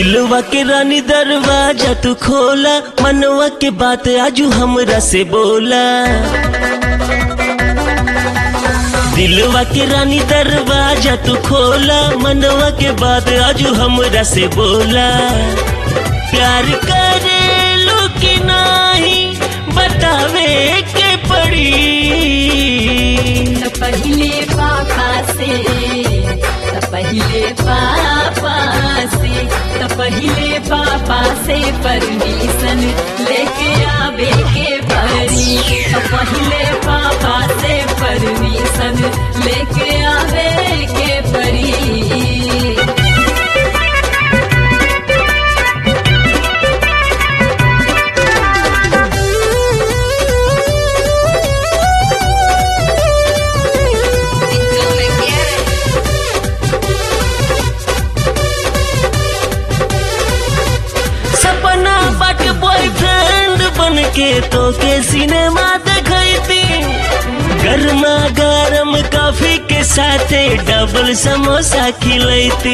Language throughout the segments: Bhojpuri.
दिलवा के रानी दरवाजा तू खोला, मनवा के बात आजू हमरा से बोला। दिलवा के रानी दरवाजा तू खोला, मनवा के बात आजू हमरा से बोला। प्यार करे लो कि नाही बतावे के पड़ी। पहले पापा से पहले पापा से पहले पापा से परमिशन लेके आवे के परी। पहले पापा से परमिशन लेके आवे के परी। के तो के सिनेमा दिखाई, गर्मा गरम कॉफी के साथ डबल समोसा खिलाती।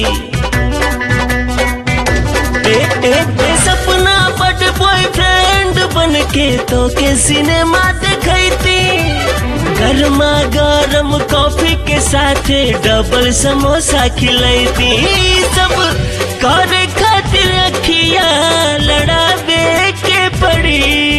सपना बट बॉयफ्रेंड बन के तो के सिनेमा दिखाई, गर्मा गरम कॉफी के साथ डबल समोसा खिलाती। सब करे खातिर अखिया लड़ावे के पड़ी।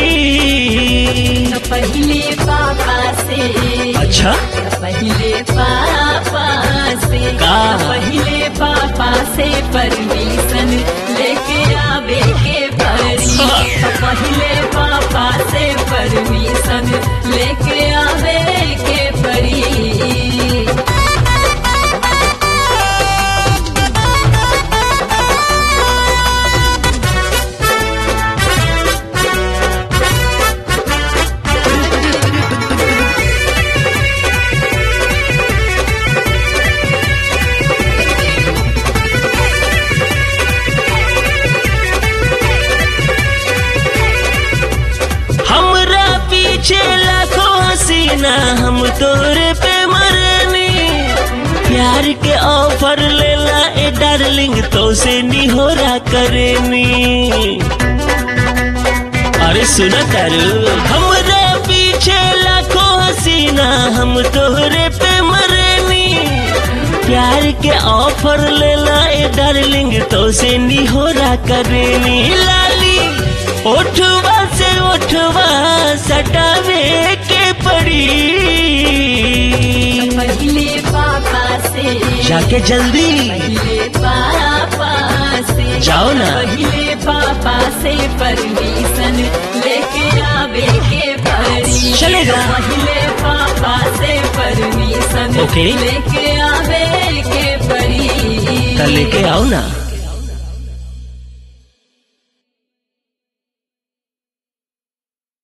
पहले पापा से अच्छा पहले पापा से पहले पापा से परमिशन लेके आवे के परी। पहले पापा से परमिशन लेके आवे के परी। हम तोरे पे मरनी, प्यार के ऑफर लेला ए डार्लिंग तो से निहोरा करेनी। अरे सुना तारू हमरा पीछे लाखों हसीना, हम तोरे पे मरनी, प्यार के ऑफर लेला ए डार्लिंग तो से निहोरा करेनी। लाली ओठवा से ओठवा सटावे के पड़ी। पहले पापा से जाके जल्दी पहले पापा से जाओ ना। पहले पापा से परमिशन लेके आवे के परी। चलेगा पहले पापा से परमिशन ओके लेके आवे के परी। कल लेके आओ ना।